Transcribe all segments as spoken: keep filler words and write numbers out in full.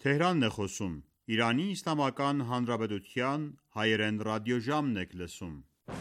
Թեհրանն է խոսում, Իրանի Իսլամական Հանրապետության հայերեն ռադիոժամն եք լսում: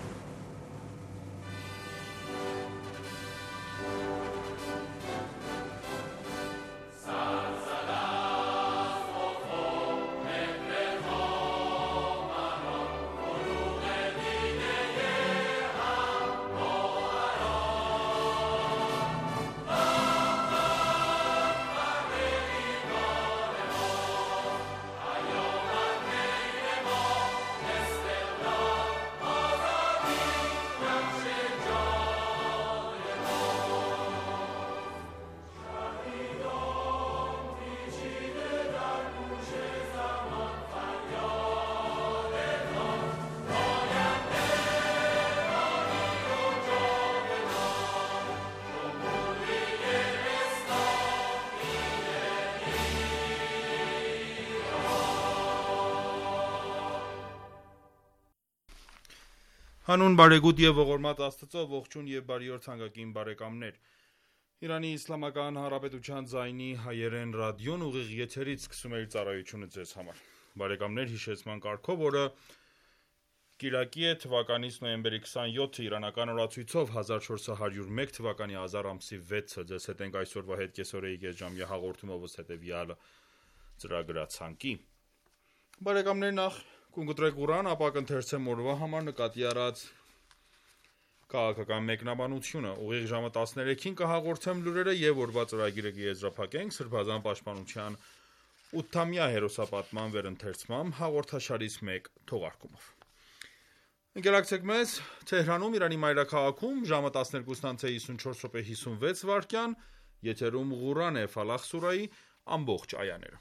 Հանուն բարեգութ և ողորմած Աստծո, ողջույն և բարի օր թանկագին բարեկամներ: Իրանի Իսլամական Հանրապետության ձայնի հայերեն ռադիոն ուղիղ եթերից սկսում է իր ծառայությունը ձեզ համար: Բարեկամներ, հիշեցման կարգով օրը կիրակի է, թվականից նոյեմբերի քսանյոթը, իրանական օրացույցով հազար չորս հարյուր մեկ թվականի ազար ամսի վեցը: Ձեզ հետ ենք այսօրվա հետ կեսօրեի կեսժամյա հաղորդումով ըստ հետևյալ ծրագրացանկի: Բարեկամներ, նախ կընտրեք Ղուրան, ապա կընթերցեմ օրվա համար նկատի առած քաղաքական մեկնաբանությունը: Ուղիղ ժամը տասներեքին կհաղորդեմ լուրերը և օրվա ծրագիրը կեզրափակենք Սրբազան պաշտպանության ութամյա հերոսապատման վերընթերցմամբ հաղորդաշարից մեկ թողարկումով: Ընկերակցեք մեզ: Թեհրանում, Իրանի մայրաքաղաքում ժամը տասներկուսն անց է հիսունչորս րոպե հիսունվեց վայրկյան: Եթերում Ղուրան է, Ֆալաղ սուրահի ամբողջ այաները: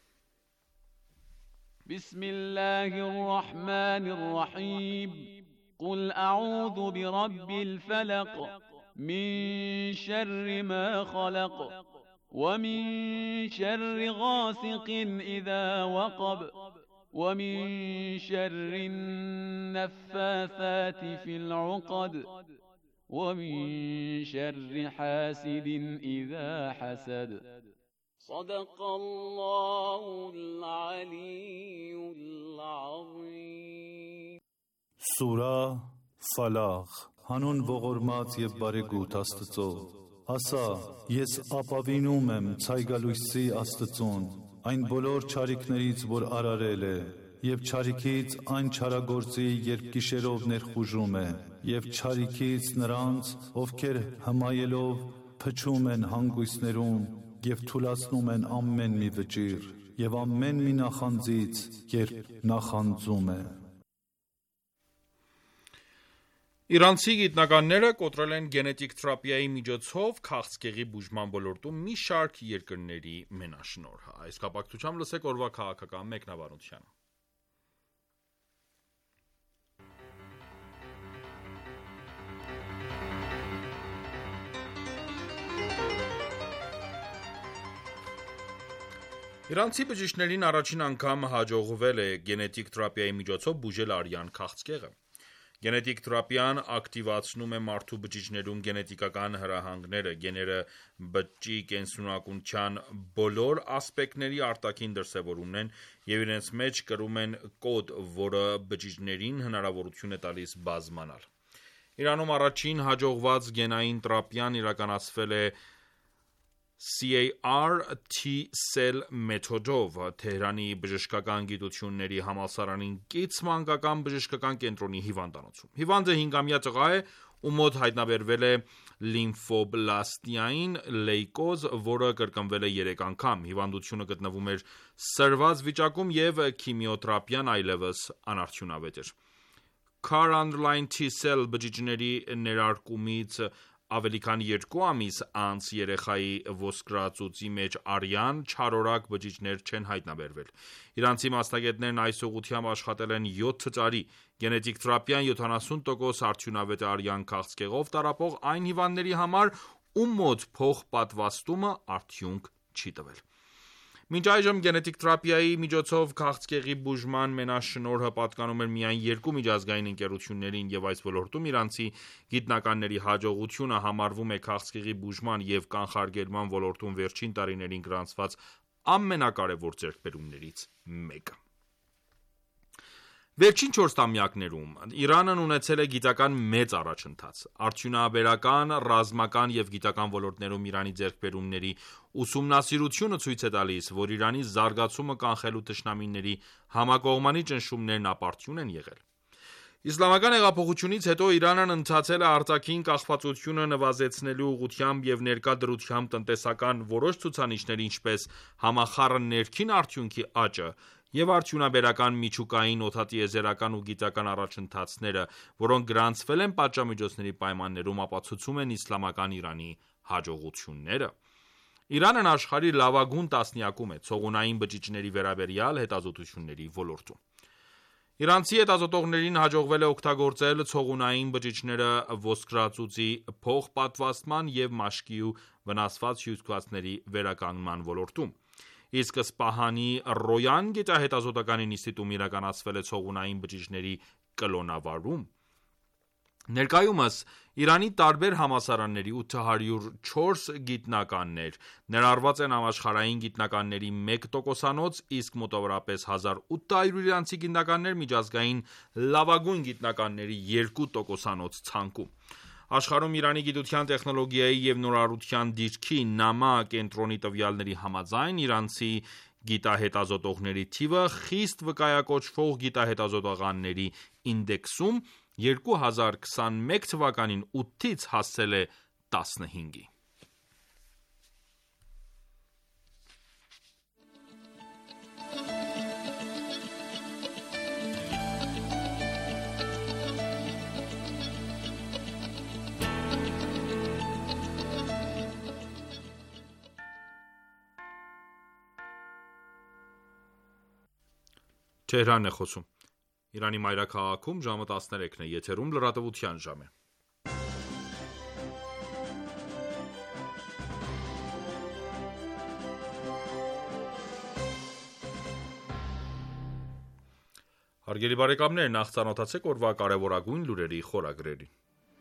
Բիսմիլլահի ռահմանի ռահիմ Qul a'udhu bi rabbil falaq Min sharri ma khalaq Wa min sharri ghasiqin idha waqab Wa min sharri naffathati fil uqad Wa min sharri hasidin idha hasad Sadaqallahul aliyyul azim Սուրահ Ֆալաղ Հանուն ողորմած և բարեգութ Աստծո: Ասա, ես ապավինում եմ ցայգալույսի Աստծուն, այն բոլոր չարիքներից, որ արարել է, և չարիքից այն չարագործի, երբ գիշերով ներխուժում է, և չարիքից նրանց, ովքեր հմայելով փչում են հանգույցներում և թուլացնում են ամեն մի վճիռ, և ամեն մի նախանձից, երբ նախանձում է: Իրանցի գիտնականները կոտրել են գենետիկ թերապիայի միջոցով քաղցկեղի բուժման ոլորտում մի շարք երկրների մենաշնորհը: Այս կապակցությամբ լսեք օրվա քաղաքական մեկնաբանությունը: Իրանցի բժիշկներին առաջին անգամ հաջողվել է գենետիկ թերապիայի միջոցով բուժել արյան քաղցկեղը: Գենետիկ թերապիան ակտիվացնում է մարդու բջիջներում գենետիկական հրահանգները, գեները բջջի կենսունակության բոլոր ասպեկտների արտաքին դրսևորումն են և իրենց մեջ կրում են կոդ, որը բջիջներին հնարավորություն է տալիս բազմանալ: Իրանում առաջին հաջողված գենային թերապիան իրականացվել է C A R T-cell մեթոդով, Թեհրանի բժշկական գիտությունների համալսարանին կից մանկական բժշկական կենտրոնի հիվանդանոցում: Հիվանդը հինգամյա տղա է, ում մոտ հայտնաբերվել է լիմֆոբլաստիկ լեյկոզ, որը կրկնվել է երեք անգամ: Հիվանդությունը գտնվում էր սրված վիճակում և քիմիոթերապիան այլևս անարդյունավետ էր: Car-underlying T-cell բջիջների ներարկումից ավելի քան երկու ամիս անց երեխայի ոսկրածուծի մեջ արյան չարորակ բջիջներ չեն հայտնաբերվել: Իրանցի մասնագետներն այս ուղղությամբ աշխատել են յոթ տարի: Գենետիկ թերապիան յոթանասուն տոկոս արդյունավետ է արյան քաղցկեղով տառապող այն հիվանդների համար, ում մոտ փոխպատվաստումը արդյունք չի տվել: Մինչ այժմ գենետիկ թերապիայի միջոցով քաղցկեղի բուժման մենաշնորհը պատկանում էր միայն երկու միջազգային ընկերություններին և այս ոլորտում իրանցի գիտնականների հաջողությունը համարվում է քաղցկեղի բուժման և կանխարգելման ոլորտում վերջին տարիներին գրանցված ամենակարևոր ձեռքբերումներից մեկը։ Վերջին չորս տասնամյակներում Իրանն ունեցել է գիտական մեծ առաջընթաց։ Արդյունաբերական, ռազմական և գիտական ոլորտներում Իրանի ձեռքբերումների ուսումնասիրությունը ցույց է տալիս, որ Իրանի զարգացումը կանխելու թշնամիների համակողմանի ճնշումներն ապարդյուն են եղել։ Իսլամական հեղափոխությունից հետո Իրանն ընթացել է արտաքին կախվածությունը նվազեցնելու ուղղությամբ և ներկա դրությամբ տնտեսական որոշ ցուցանիշների, ինչպես համախառն ներքին արդյունքի աճը և արդյունաբերական, միջուկային, օդատիեզերական ու գիտական առաջընթացները, որոնք գրանցվել են պատժամիջոցների պայմաններում, ապացուցում են իսլամական Իրանի հաջողությունները։ Իրանն աշխարհի լավագույն տասնյակում է ցողունային բջիջների վերաբերյալ հետազոտությունների ոլորտում։ Իրանցի հետազոտողներին հաջողվել է օգտագործել ցողունային բջիջները ոսկրածուծի փոխպատվաստման և մաշկի ու վնասված հյուսվածքների վերականգնման ոլորտում, իսկ Սպահանի Ռոյան գիտահետազոտական ինստիտուտում իրականացվել է ցողունային բջիջների կլոնավարում։ Ներկայումս Իրանի տարբեր համալսարանների ութ հարյուր չորս գիտնականներ ներառված են համաշխարհային գիտնականների մեկ տոկոսանոց, իսկ մոտավորապես հազար ութ հարյուր իրանցի գիտնականներ միջազգային լավագույն գիտնականների երկու տոկոսանոց ցանկում։ Աշխարհում Իրանի գիտության, տեխնոլոգիայի և նորարարության դիրքի (ՆԱՄԱ) կենտրոնի տվյալների համաձայն, իրանցի գիտահետազոտողների թիվը խիստ վկայակոչվող գիտահետազոտողների ինդեքսում երկու հազար քսանմեկ թվականին ութից հասել է տասնհինգի։ Թեհրանն է խոսում։ Իրանի մայրաքաղաքում ժամը տասներեքն է, եթերում լրատվության ժամ է։ Հարգելի բարեկամներ, նախ ծանոթացեք օրվա կարևորագույն լուրերի խորագրերին։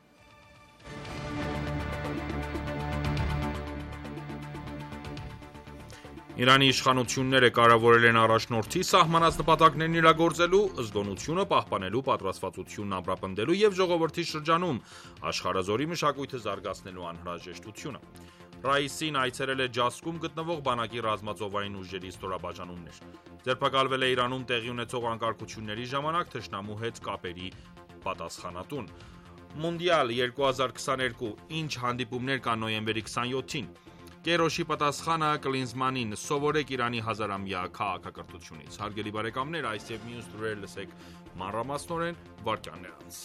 Իրանի իշխանությունները կառավարել են առաջնորդի սահմանած նպատակներն իրագործելու, զգոնությունը պահպանելու պատրաստվածությունն ամրապնդելու և ժողովրդի շրջանում աշխարհազորի մշակույթը զարգացնելու անհրաժեշտությունը։ Ռաիսին այցելել է Ջասկում գտնվող բանակի ռազմածովային ուժերի ստորաբաժանումներ։ Ձերբակալվել է Իրանում տեղի ունեցող անկարգությունների ժամանակ թշնամու հետ կապերի պատասխանատուն։ Մունդիալ երկու հազար քսաներկու. Ինչ հանդիպումներ կան նոյեմբերի քսանյոթին։ Կերոշի պատասխանը Կլինզմանին՝ սովորեք Իրանի հազարամյա քաղաքակրթությունից։ Հարգելի բարեկամներ, այս և մյուս լուրեր լսեք մանրամասնորեն վայրկյաններ անց։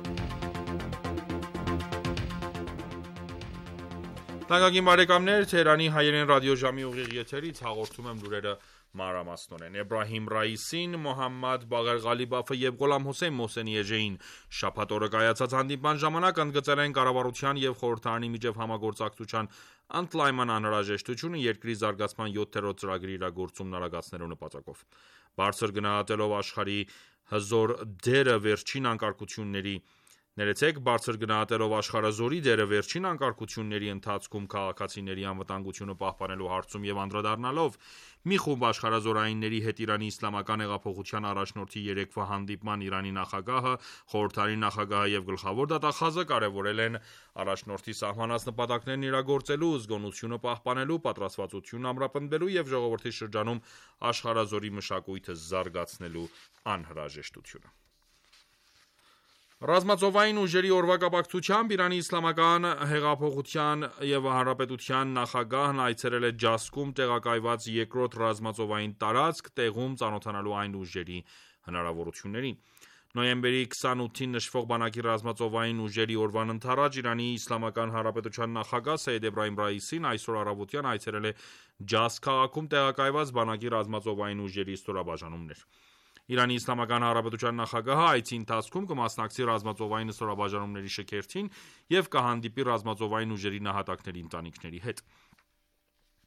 Թանկագին բարեկամներ, Թեհրանի հայերեն ռադիոժամի ուղիղ եթերից հաղորդում եմ լուրերը մանրամասնորեն։ Էբրահիմ Ռաիսին, Մոհամմադ Բաղեր Ղալիբաֆը և Ղոլամ Հոսեյն Մոհսենի էժեին շաբաթ օրը կայացած հանդիպման ժամանակ ընդգծել են կառավարության և խորհրդարանի միջև համագործակցության ընդլայնման անհրաժեշտությունը երկրի զարգացման յոթերորդ ծրագրի իրագործումն արագացնելու նպատակով։ Բարձր գնահատելով աշխարհի հզոր դերը վերջին անկարգությունների Ներեցեք բարձր գնահատելով աշխարհազորի դերը վերջին անկարգությունների ընթացքում քաղաքացիների անվտանգությունը պահպանելու հարցում և անդրադառնալով մի խումբ աշխարհազորայինների հետ Իրանի իսլամական հեղափոխության առաջնորդի երեկվա հանդիպման Իրանի նախագահը, խորհրդարանի նախագահը և գլխավոր դատախազը կարևորել են առաջնորդի սահմանած նպատակներն իրագործելու, զգոնությունը պահպանելու, պատրաստվածությունն ամրապնդելու և ժողովրդի շրջանում աշխարհազորի մշակույթը զարգացնելու անհրաժեշտությունը։ Ռազմածովային ուժերի օրվա կապակցությամբ Իրանի Իսլամական հեղափոխության և Հանրապետության նախագահն այցելել է Ջասկում տեղակայված երկրորդ ռազմածովային տարածք, տեղում ծանոթանալու այն ուժերի հնարավորություններին։ Նոյեմբերի քսանութին նշվող բանակի ռազմածովային ուժերի օրվան ընդառաջ Իրանի Իսլամական Հանրապետության նախագահ Սեյեդ Էբրահիմ Ռաիսին այսօր առավոտյան այցելել է Ջասկ քաղաքում տեղակայված բանակի ռազմածովային ուժերի ստորաբաժանումներ։ Իրանի Իսլամական Հանրապետության նախագահը այցի ընթացքում կմասնակցի ռազմածովային ստորաբաժանումների շքերթին և կհանդիպի ռազմածովային ուժերի նահատակների ընտանիքների հետ։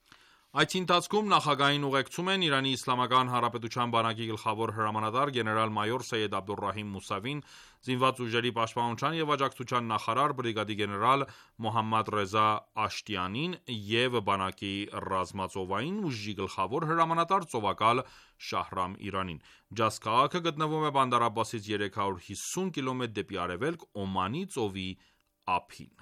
Այդ ընթացքում նախագահային ուղեկցում են Իրանի Իսլամական Հանրապետության բանակի գլխավոր հրամանատար գեներալ-մայոր Սեյեդ Աբդոլռահիմ Մուսավին, Զինված ուժերի պաշտպանության և աջակցության նախարար բրիգադի գեներալ Մոհամմադ Ռեզա Աշտյանին և բանակի ռազմածովային ուժի գլխավոր հրամանատար ծովակալ Շահրամ Իրանին։ Ջազ քաղաքը գտնվում է Բանդար Աբբասից երեք հարյուր հիսուն կիլոմետր դեպի արևելք, Օմանի ծովի ափին։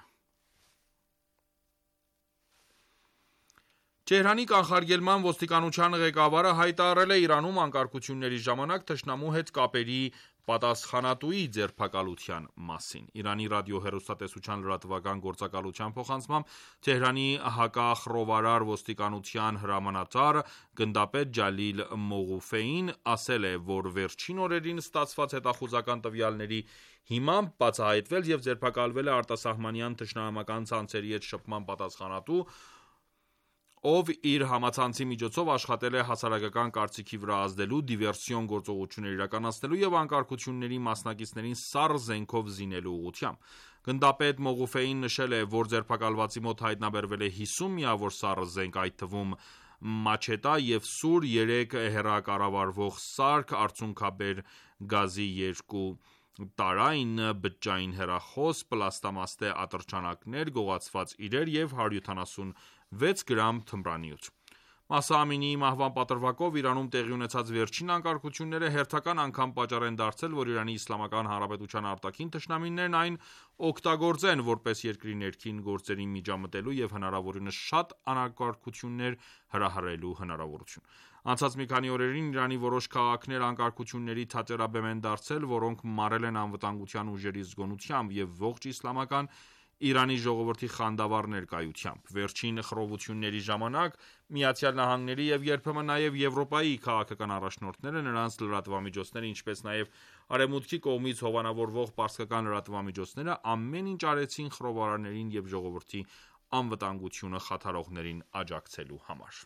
Թեհրանի կանխարգելման ոստիկանության ղեկավարը հայտարարել է Իրանում անկարգությունների ժամանակ թշնամու հետ կապերի պատասխանատուի ձերբակալության մասին։ Իրանի ռադիոհեռուստատեսության լրատվական գործակալության փոխանցմամբ Թեհրանի հակախռովարար ոստիկանության հրամանատար գնդապետ Ջալիլ Մողուֆեին ասել է, որ վերջին օրերին ստացված հետախուզական տվյալների հիմամբ բացահայտվել և ձերբակալվել է արտասահմանյան թշնամական ցանցերի հետ շփման պատասխանատու, ով իր համացանցի միջոցով աշխատել է հասարակական կարծիքի վրա ազդելու, դիվերսիոն գործողություններ իրականացնելու և անկարգությունների մասնակիցներին սառը զենքով զինելու ուղղությամբ։ Գնդապետ Մողուֆեին նշել է, որ ձերբակալվածի մոտ հայտնաբերվել է հիսուն միավոր սառը զենք, այդ թվում մաչետա և սուր, երեք հեռակառավարվող սարք, արցունքաբեր գազի երկու տարայն, բջջային հեռախոս, պլաստամաստե ատրճանակներ, գողացված իրեր և հարյուր յոթանասունվեց գրամ թմրանյութ։ Մահսա Ամինիի մահվան պատրվակով Իրանում տեղի ունեցած վերջին անկարգությունները հերթական անգամ պատճառ են դարձել, որ Իրանի Իսլամական Հանրապետության արտաքին թշնամիներն այն օգտագործեն որպես երկրի ներքին գործերին միջամտելու և հնարավորինս շատ անկարգություններ հրահրելու հնարավորություն։ Անցած մի քանի օրերին Իրանի որոշ քաղաքներ անկարգությունների թատերաբեմ են դարձել, որոնք մարել են անվտանգության ուժերի զգոնությամբ և ողջ իսլամական Իրանի ժողովրդի խանդավառ ներկայությամբ։ Վերջին խռովությունների ժամանակ ԱՄՆ-ի և երբեմն նաև Եվրոպայի քաղաքական առաջնորդները, նրանց լրատվամիջոցները, ինչպես նաև Արևմուտքի կողմից հովանավորվող պարսկական լրատվամիջոցները ամեն ինչ արեցին խռովարարներին և ժողովրդի անվտանգությունը խաթարողներին աջակցելու համար։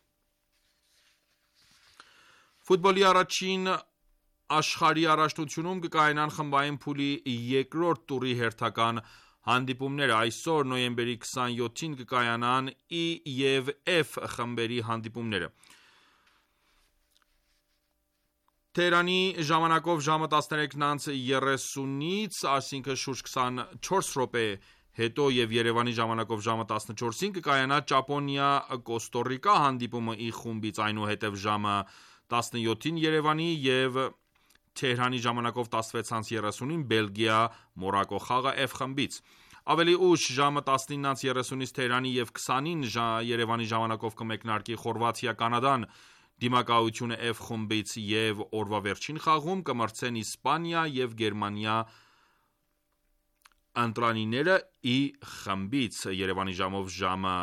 Ֆուտբոլի առաջին աշխարհի առաջնությունում կկայանան խմբային փուլի երկրորդ տուրի հերթական հանդիպումները։ Այսօր նոյեմբերի քսանյոթին կկայանան I և F խմբերի հանդիպումները։ Թեհրանի ժամանակով ժամը տասներեքն ու երեսունից, այսինքն շուրջ քսանչորս րոպե հետո և Երևանի ժամանակով ժամը տասնչորսին կկայանա Ճապոնիա-Կոստոռիկա հանդիպումը I խումբից, այնուհետև ժամը տասնյոթին Երևանի և Թեհրանի ժամանակով տասնվեցն ու երեսունին Բելգիա-Մորոկկո խաղը F խմբից։ Ավելի ուշ ժամը տասնինն ու երեսունից Թեհրանի և քսանին Երևանի ժամանակով կմեկնարկի Խորվաթիա-Կանադան դիմակայությունը F խմբից և օրվա վերջին խաղում կմրցեն Իսպանիա և Գերմանիա ընտրանիները I խմբից։ Երևանի ժամով ժամը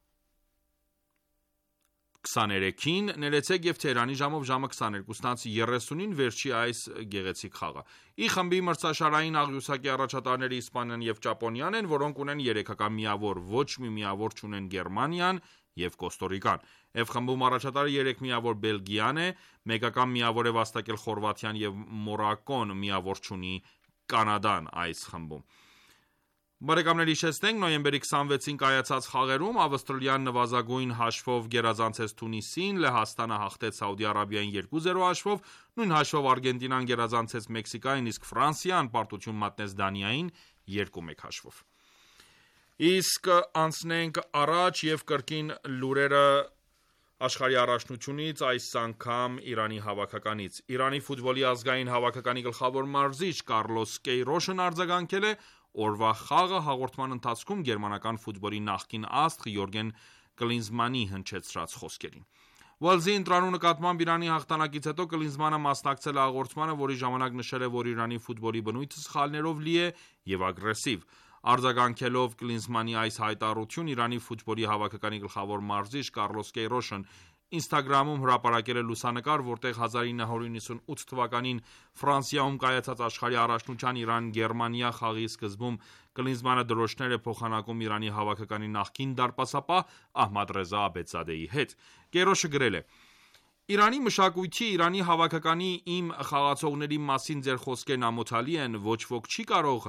քսաներեքին ներեցեք և Թեհրանի ժամով ժամը քսաներկուսն ու երեսունին վերջի այս գեղեցիկ խաղը։ I խմբի մրցաշարային աղյուսակի առաջատարները Իսպանիան և Ճապոնիան են, որոնք ունեն երեքական միավոր, ոչ մի միավոր չունեն Գերմանիան և Կոստոռիկան։ F խմբում առաջատարը երեք միավոր Բելգիան է, մեկական միավոր է վաստակել Խորվաթիան և Մորոկկոն միավոր չունի Կանադան այս խմբում։ Բարեկամներ հիշեցնենք, նոյեմբերի քսանվեցին կայացած խաղերում Ավստրալիան նվազագույն հաշվով գերազանցեց Թունիսին, Լեհաստանը հաղթեց Սաուդի Արաբիային երկու զիրո հաշվով, նույն հաշվով Արգենտինան գերազանցեց Մեքսիկային, իսկ Ֆրանսիան պարտություն մատնեց Դանիային երկու մեկ հաշվով։ Իսկ անցնենք առաջ և կրկին լուրերը աշխարհի առաջնությունից, այս անգամ Իրանի հավաքականից։ Իրանի ֆուտբոլի ազգային հավաքականի գլխավոր մարզիչ Կառլոս Կեյրոշն արձագանքել է օրվա խաղը հաղորդման ընթացքում գերմանական ֆուտբոլի նախկին աստղ Յուրգեն Կլինզմանի հնչեցրած խոսքերին։ Ուելսի ընտրանու նկատմամբ Իրանի հաղթանակից հետո Կլինզմանը մասնակցել է հաղորդմանը, որի ժամանակ նշել է, որ Իրանի ֆուտբոլի բնույթը սխալներով լի է և ագրեսիվ։ Արձագանքելով Կլինզմանի այս հայտարարություն, Իրանի ֆուտբոլի հավաքականի գլխավոր մարզիչ Կառլոս Կեյրոշն Instagram-ում հրապարակել է լուսանկար, որտեղ հազար ինը հարյուր նվաթ թվականին Ֆրանսիայում կայացած աշխարհի առաջնության Իրան-Գերմանիա խաղի սկզբում Կլինզմանը դրոշներ է փոխանակում Իրանի հավաքականի նախկին դարպասապահ Ահմադ Ռեզա Աբեդզադեի հետ։ Կեյրոշը գրել է. «Իրանի մշակույթի, Իրանի հավաքականի, իմ խաղացողների մասին ձեր խոսքերն ամոթալի են, ոչ ոք չի կարող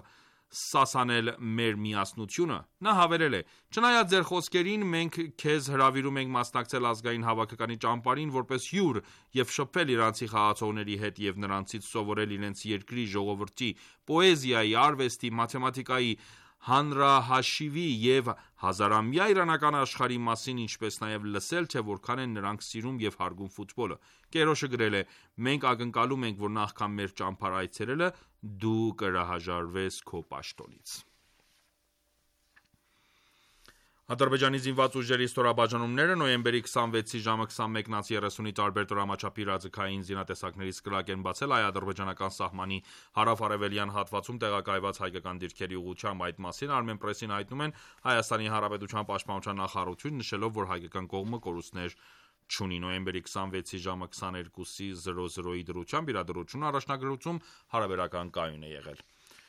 սասանել մեր միասնությունը։ Նա հավելել է. «Չնայած ձեր խոսքերին, մենք քեզ հրավիրում ենք մասնակցել ազգային հավաքականի ճամբարին որպես հյուր և շփվել իրանցի խաղացողների հետ և նրանցից սովորել իրենց երկրի ժողովրդի պոեզիայի, արվեստի, մաթեմատիկայի, հանրահաշիվի և հազարամյա իրանական աշխարհի մասին, ինչպես նաև լսել, թե որքան են նրանք սիրում և հարգում ֆուտբոլը»։ Կերոշը գրել է. «Մենք ակնկալում ենք, որ նախքան մեր ճամբար այցելելը, դու կհրաժարվես քո պաշտոնից»։ Ադրբեջանի զինված ուժերի ստորաբաժանումները նոյեմբերի քսանվեցի ժամը քսանմեկից երեսունի տարբեր տորամաչափի հրաձգային զինատեսակներից կրակ են բացել հայ-ադրբեջանական սահմանի հարավ-արևելյան հատվածում տեղակայված հայկական դիրքերի ուղղությամբ։ Այդ մասին Armenpress-ին հայտնում են Հայաստանի Հանրապետության պաշտպանության նախարարություն, նշելով, որ հայկական կողմը կորուստներ չունի։ Նոյեմբերի քսանվեցի ժամը քսաներկուսի դրությամբ իրադրություն առաջնագրությունում հարաբերական կայուն է եղել։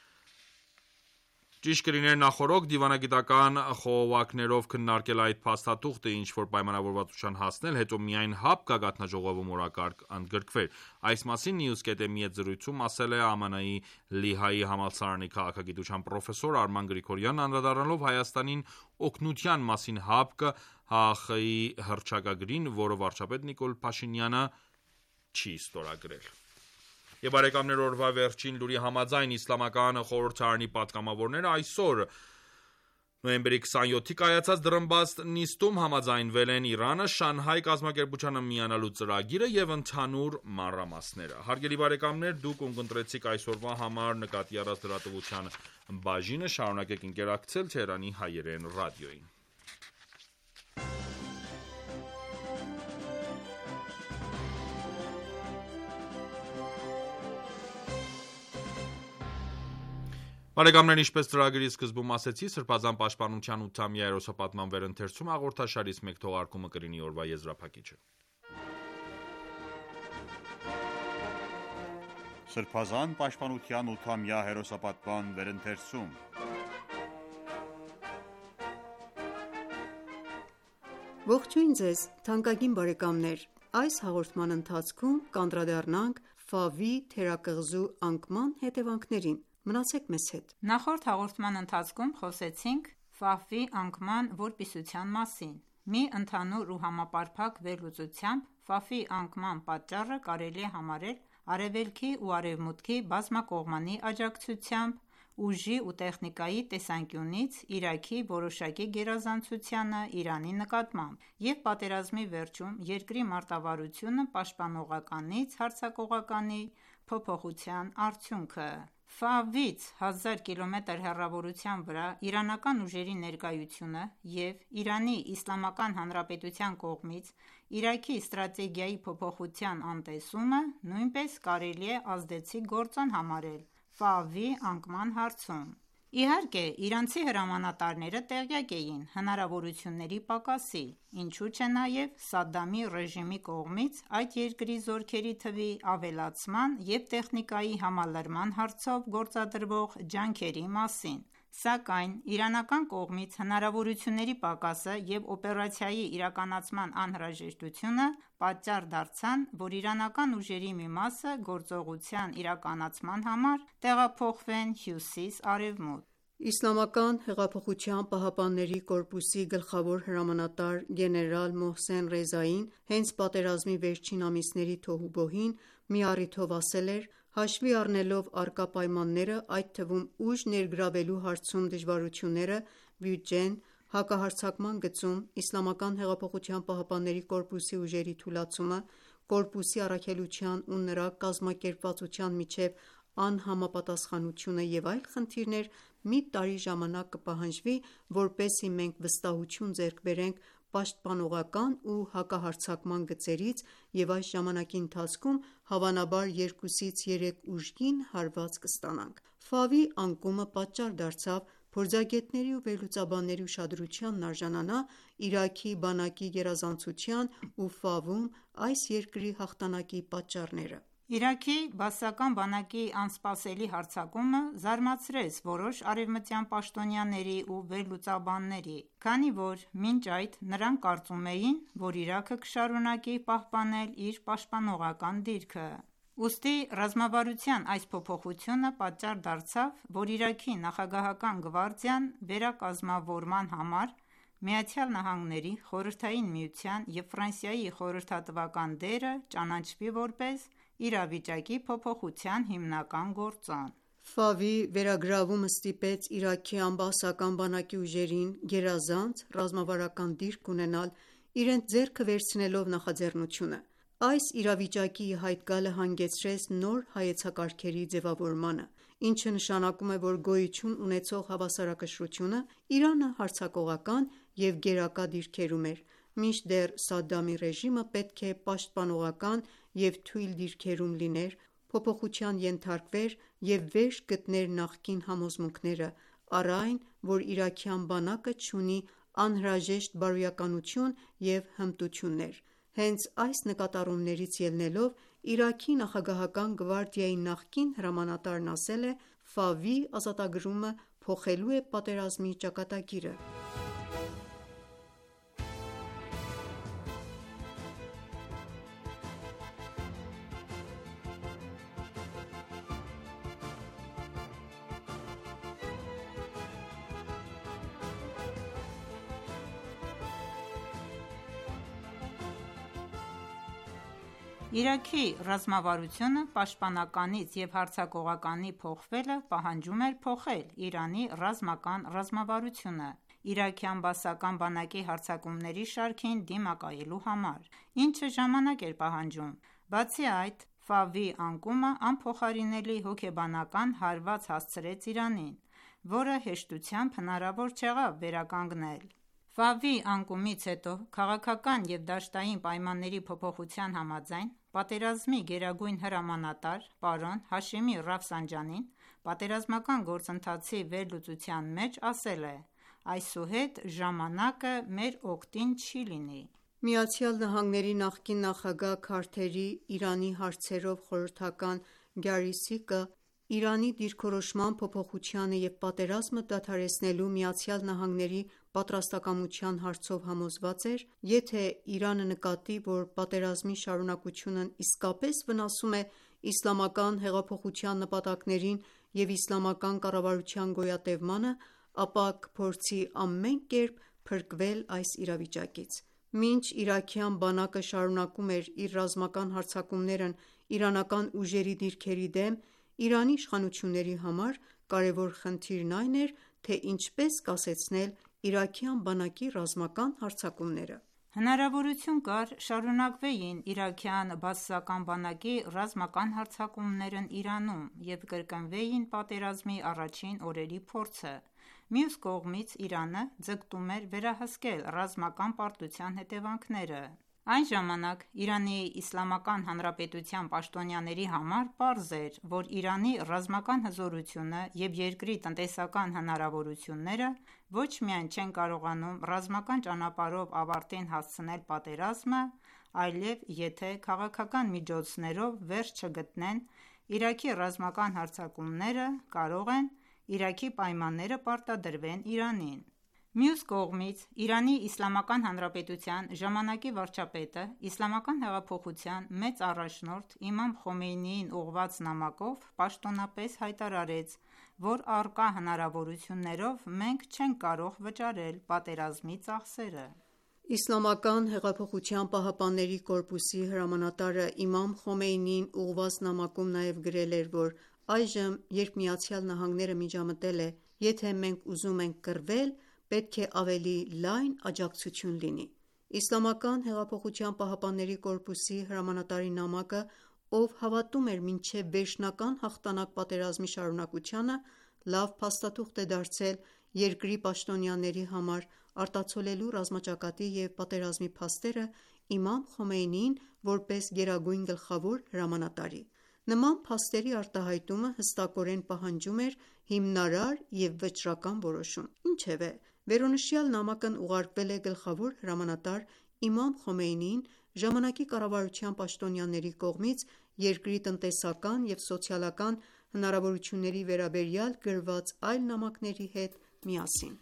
Ճիշտ կլիներ նախօրոք դիվանագիտական խողովակներով քննարկել այդ փաստաթուղթը, ինչ որ պայմանավորվածության հասնել, հետո միայն ՀԱՊԿ գագաթնաժողովում օրակարգ ընդգրկվեր։ Այս մասին News.am-ի հետ զրույցում ասել է ԱՄՆ-ի Լիհայի համալսարանի քաղաքագիտության պրոֆեսոր Արման Գրիգորյանն, անդրադառնալով Հայաստանին օգնության մասին ՀԱՊԿ ՀԱԽ-ի հռչակագրին, որը վարչապետ Նիկոլ Փաշինյանը չի ստորագրել։ Եվ բարեկամներ, օրվա վերջին լուրի համաձայն Իսլամական խորհրդարանի պատգամավորները այսօր նոյեմբերի քսանյոթի կայացած դռնբաց նիստում համաձայնվել են Իրանը Շանհայ կազմակերպությանը միանալու ծրագիրը և ընդհանուր մանրամասները։ Հարգելի բարեկամներ, դուք ունկնդրեցիք այսօրվա համար նկատի առած լրատվության բաժինը, շարունակեք ընկերակցել Թեհրանի հայերեն ռադիոյին։ Բարեկամներ, ինչպես ծրագրի սկզբում ասեցի, Սրբազան պաշտպանության ութամյա հերոսապատման վերընթերցում հաղորդաշարից մեկ թողարկումը կլինի օրվա եզրափակիչը։ Սրբազան պաշտպանության ութամյա հերոսապատման վերընթերցում։ Ողջույն ձեզ, թանկագին բարեկամներ։ Այս հաղորդման ընթացքում կանդրադառնանք Ֆավի թերակղզու անկման հետևանքներին։ Մնացեք մեզ հետ։ Նախորդ հաղորդման ընթացքում խոսեցինք Ֆավի անկման որպիսության մասին։ Մի ընդհանուր ու համապարփակ վերլուծությամբ Ֆավի անկման պատճառը կարելի է համարել Արևելքի ու Արևմուտքի բազմակողմանի աջակցությամբ ուժի ու տեխնիկայի տեսանկյունից Իրաքի որոշակի գերազանցությանը Իրանի նկատմամբ և պատերազմի վերջում երկրի մարտավարությունը պաշտպանողականից հարձակողականի փոփոխության արդյունքը։ Ֆավից հազար կիլոմետր հեռավորության վրա իրանական ուժերի ներկայությունը և Իրանի Իսլամական Հանրապետության կողմից Իրաքի ստրատեգիայի փոփոխության անտեսումը նույնպես կարելի է ազդեցիկ գործոն համարել Ֆավի անկման հարցում։ Իհարկե, իրանցի հրամանատարները տեղյակ էին հնարավորությունների պակասի, ինչու չէ նաև Սադամի ռեժիմի կողմից այդ երկրի զորքերի թվի ավելացման և տեխնիկայի համալրման հարցով գործադրվող ջանքերի մասին։ Սակայն իրանական կողմից հնարավորությունների պակասը և օպերացիայի իրականացման անհրաժեշտությունը պատճառ դարձան, որ իրանական ուժերի մի մասը գործողության իրականացման համար տեղափոխվեն հյուսիս-արևմուտք։ Իսլամական հեղափոխության պահապանների կորպուսի գլխավոր հրամանատար գեներալ Մոհսեն Ռեզային հենց պատերազմի վերջին ամիսների թոհուբոհին մի առիթով ասել էր. «Հաշվի առնելով առկա պայմանները, այդ թվում ուժ ներգրավելու հարցում դժվարությունները, բյուջեն, հակահարձակման գծում Իսլամական հեղափոխության պահապանների կորպուսի ուժերի թուլացումը, կորպուսի առաքելության ու նրա կազմակերպվածության միջև անհամապատասխանությունը և այլ խնդիրներ, մի տարի ժամանակ կպահանջվի, որպեսզի մենք վստահություն ձեռք բերենք պաշտպանողական ու հակահարձակման գծերից և այս ժամանակի ընթացքում հավանաբար երկուսից երեք ուժգին հարված կստանանք»։ Ֆավի անկումը պատճառ դարձավ փորձագետների ու վերլուծաբանների ուշադրությանն արժանանա Իրաքի բանակի գերազանցության ու Ֆավում այս երկրի հաղթանակի պատճառները։ Իրաքի բաասական բանակի անսպասելի հարձակումը զարմացրեց որոշ արևմտյան պաշտոնյաների ու վերլուծաբանների, քանի որ մինչ այդ նրանք կարծում էին, որ Իրաքը կշարունակի պահպանել իր պաշտպանողական դիրքը։ Ուստի ռազմավարության այս փոփոխությունը պատճառ դարձավ, որ Իրաքի նախագահական գվարդիան վերակազմավորման համար Միացյալ Նահանգների, Խորհրդային Միության և Ֆրանսիայի խորհրդատվական դերը ճանաչվի որպես իրավիճակի փոփոխության հիմնական գործոն։ Ֆավի վերագրավումը ստիպեց իրաքյան բաասական բանակի ուժերին գերազանց ռազմավարական դիրք ունենալ՝ իրենց ձեռքը վերցնելով նախաձեռնությունը։ Այս իրավիճակի ի հայտ գալը հանգեցրեց նոր հայեցակարգերի ձևավորմանը, ինչը նշանակում է, որ գոյություն ունեցող հավասարակշռությունը Իրանը հարձակողական և գերակա դիրքերում էր, մինչդեռ Սադամի ռեժիմը պետք է պաշտպանողական և թույլ դիրքերում լիներ, փոփոխության ենթարկվեր և վերջ գտներ նախկին համոզմունքները, առ այն, որ իրաքյան բանակը չունի անհրաժեշտ բարոյականություն և հմտություններ։ Հենց այս նկատառումներից ելնելով, Իրաքի նախագահական գվարդիայի նախկին հրամանատարն ասել է. «Ֆավի ազատագրումը փոխելու է պատերազմի ճակատագիրը»։ Իրաքի ռազմավարությունը պաշտպանականից և հարձակողականի փոխվելը պահանջում էր փոխել Իրանի ռազմական ռազմավարությունը իրաքյան բաասական բանակի հարձակումների շարքին դիմակայելու համար, ինչը ժամանակ էր պահանջում։ Բացի այդ, Ֆավի անկումը անփոխարինելի հոգեբանական հարված հասցրեց Իրանին, որը հեշտությամբ հնարավոր չեղավ վերականգնել։ Ֆավի անկումից հետո քաղաքական և դաշտային պայմանների փոփոխության համաձայն, պատերազմի գերագույն հրամանատար պարոն Հաշեմի Ռաֆսանջանին պատերազմական գործընթացի վերլուծության մեջ ասել է. «Այսուհետ ժամանակը մեր օգտին չի լինի»։ ԱՄՆ նախկին նախագահ Քարթերի Իրանի հարցերով խորհրդական Գարի Սիկը Իրանի դիրքորոշման փոփոխությանը և պատերազմը դադարեցնելու ԱՄՆ-ի պատրաստակամության հարցով համոզված էր. «Եթե Իրանը նկատի, որ պատերազմի շարունակությունն իսկապես վնասում է իսլամական հեղափոխության նպատակներին և իսլամական կառավարության գոյատևմանը, ապա կփորձի ամեն կերպ փրկվել այս իրավիճակից»։ Մինչ իրաքյան բանակը շարունակում էր իր ռազմական հարձակումներն իրանական ուժերի դիրքերի դեմ, Իրանի իշխանությունների համար կարևոր խնդիրն այն էր, թե ինչպես կասեցնել իրաքյան բանակի ռազմական հարձակումները։ Հնարավորություն կար շարունակվեին իրաքյան բաասական բանակի ռազմական հարձակումներն Իրանում և կրկնվեին պատերազմի առաջին օրերի փորձը։ Մյուս կողմից Իրանը ձգտում էր վերահսկել ռազմական պարտության հետևանքները։ Այն ժամանակ ԻԻՀ պաշտոնյաների համար պարզ էր, որ Իրանի ռազմական հզորությունը և երկրի տնտեսական հնարավորությունները ոչ միայն չեն կարողանում ռազմական ճանապարհով ավարտին հասցնել պատերազմը, այլև եթե քաղաքական միջոցներով վերջ չգտնեն Իրաքի ռազմական հարձակումները, կարող են Իրաքի պայմանները պարտադրվեն Իրանին։ Մյուս կողմից, ԻԻՀ ժամանակի վարչապետը իսլամական հեղափոխության մեծ առաջնորդ իմամ Խոմեյնիին ուղղված նամակով պաշտոնապես հայտարարեց, որ առկա հնարավորություններով մենք չենք կարող վճարել պատերազմի ծախսերը։ Իսլամական հեղափոխության պահապանների կորպուսի հրամանատարը իմամ Խոմեյնիին ուղղված նամակում նաև գրել էր, որ այժմ, երբ ԱՄՆ-ը միջամտել է, եթե մենք ուզում ենք կռվել, պետք է ավելի լայն աջակցություն լինի։ Իսլամական հեղափոխության պահապանների կորպուսի հրամանատարի նամակը, ով հավատում էր մինչև վերջնական հաղթանակ պատերազմի շարունակությանը, լավ փաստաթուղթ է դարձել երկրի պաշտոնյաների համար՝ արտացոլելու ռազմաճակատի և պատերազմի փաստերը իմամ Խոմեյնիին որպես գերագույն գլխավոր հրամանատարի։ Նման փաստերի արտահայտումը հստակորեն պահանջում էր հիմնարար և վճռական որոշում։ Ինչևէ, վերոնշյալ նամակն ուղարկվել է գլխավոր հրամանատար իմամ Խոմեյնիին ժամանակի կառավարության պաշտոնյաների կողմից երկրի տնտեսական և սոցիալական հնարավորությունների վերաբերյալ գրված այլ նամակների հետ միասին։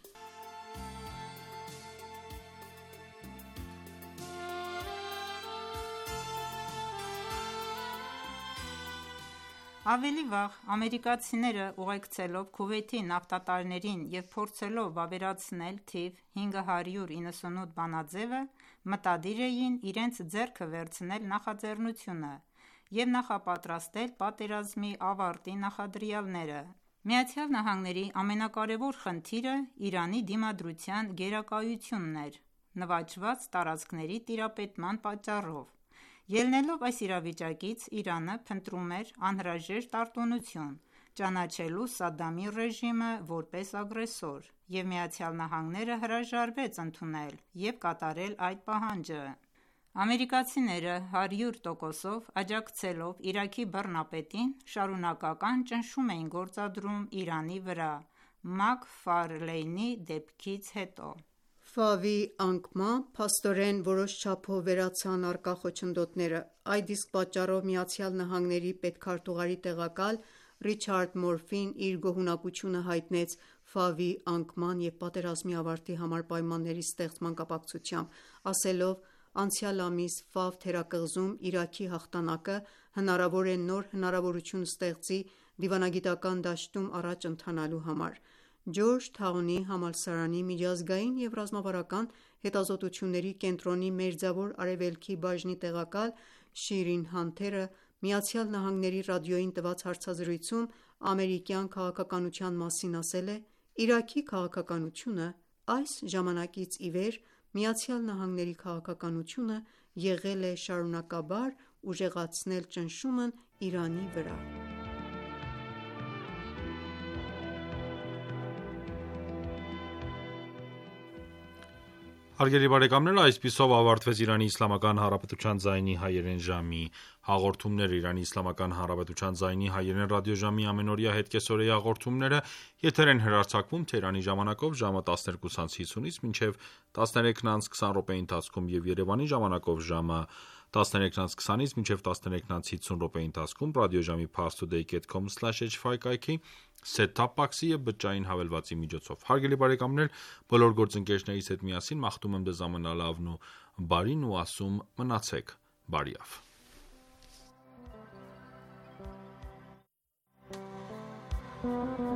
Ավելի վաղ ամերիկացիները ուղեկցելով Քուվեյթի նավթատարներին և փորձելով վավերացնել թիվ հինգ հարյուր իննսունութ բանաձևը, մտադիր էին իրենց ձեռքը վերցնել նախաձեռնությունը և նախապատրաստել պատերազմի ավարտի նախադրյալները։ ԱՄՆ-ի ամենակարևոր խնդիրը Իրանի դիմադրության գերակայությունն էր՝ նվաճված տարածքների տիրապետման պատճառով։ Ելնելով այս իրավիճակից՝ Իրանը փնտրում էր անհրաժեշտ արտոնություն՝ ճանաչելու Սադամի ռեժիմը որպես ագրեսոր, և ԱՄՆ-ը հրաժարվեց ընդունել և կատարել այդ պահանջը։ Ամերիկացիները հարյուր տոկոսով աջակցելով Իրաքի բռնապետին, շարունակական ճնշում էին գործադրում Իրանի վրա Մաքֆարլեյնի դեպքից հետո։ Ֆավի անկմամբ փաստորեն որոշ չափով վերացան առկա խոչընդոտները։ Այդ իսկ պատճառով ԱՄՆ պետքարտուղարի տեղակալ Ռիչարդ Մորֆին իր գոհունակությունը հայտնեց Ֆավի անկման և պատերազմի ավարտի համար պայմանների ստեղծման կապակցությամբ, ասելով.«Անցյալ ամիս Ֆավ թերակղզում Իրաքի հաղթանակը հնարավոր է նոր հնարավորություն ստեղծի դիվանագիտական դաշտում առաջ ընթանալու համար»։ Ջորջթաունի համալսարանի միջազգային և ռազմավարական հետազոտությունների կենտրոնի Մերձավոր Արևելքի բաժնի տեղակալ Շիրին Հանթերը ԱՄՆ ռադիոյին տված հարցազրույցում ամերիկյան քաղաքականության մասին ասել է.«Իրաքի քաղաքականությունը այս ժամանակից ի վեր ԱՄՆ քաղաքականությունը եղել է շարունակաբար ուժեղացնել ճնշումն Իրանի վրա»։ Հարգելի բարեկամներ, այսպիսով ավարտվեց Իրանի Իսլամական Հանրապետության ձայնի հայերեն ժամի հաղորդումները։ Իրանի Իսլամական Հանրապետության ձայնի հայերեն ռադիոժամի ամենօրյա հետկեսօրեի հաղորդումները եթեր են հեռարձակվում Թեհրանի ժամանակով ժամը տասներկուսից հինգից մինչև տասներեքն անց քսան րոպեի ընթացքում և Երևանի ժամանակով ժամը տասներեքն անց քսանից մինչև տասներեքն անց հինգսուն րոպեի ընթացքում ռադիոժամի parstoday dot com slash h five կայքի set-top box-ի և բջջային հավելվածի միջոցով։ Հարգելի բարեկամներ, բոլոր գործընկերներիս հետ միասին մաղթում եմ ձեզ ամենալավն ու բարին ու ասում մնացեք բարիավ։